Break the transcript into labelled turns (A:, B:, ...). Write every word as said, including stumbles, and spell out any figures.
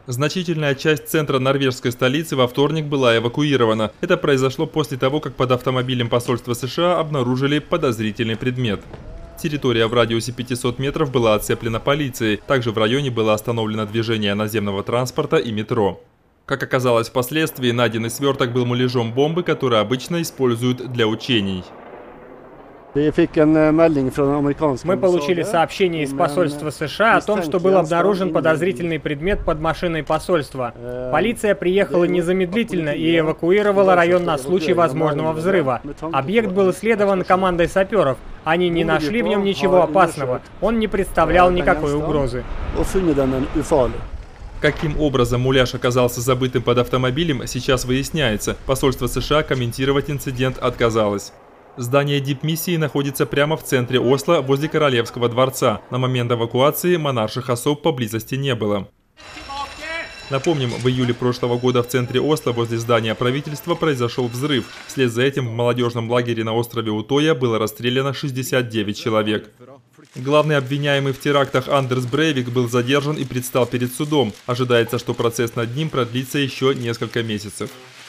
A: Значительная часть центра норвежской столицы во вторник была эвакуирована. Это произошло после того, как под автомобилем посольства США обнаружили подозрительный предмет. Территория в радиусе пятисот метров была оцеплена полицией. Также в районе было остановлено движение наземного транспорта и метро. Как оказалось впоследствии, найденный сверток был муляжом бомбы, которую обычно используют для учений.
B: Мы получили сообщение из посольства США о том, что был обнаружен подозрительный предмет под машиной посольства. Полиция приехала незамедлительно и эвакуировала район на случай возможного взрыва. Объект был исследован командой саперов. Они не нашли в нем ничего опасного. Он не представлял никакой угрозы.
A: Каким образом муляж оказался забытым под автомобилем, сейчас выясняется. Посольство США комментировать инцидент отказалось. Здание дипмиссии находится прямо в центре Осло, возле Королевского дворца. На момент эвакуации монарших особ поблизости не было. Напомним, в июле прошлого года в центре Осло, возле здания правительства, произошел взрыв. Вслед за этим в молодежном лагере на острове Утоя было расстреляно шестьдесят девять человек. Главный обвиняемый в терактах Андерс Брейвик был задержан и предстал перед судом. Ожидается, что процесс над ним продлится еще несколько месяцев.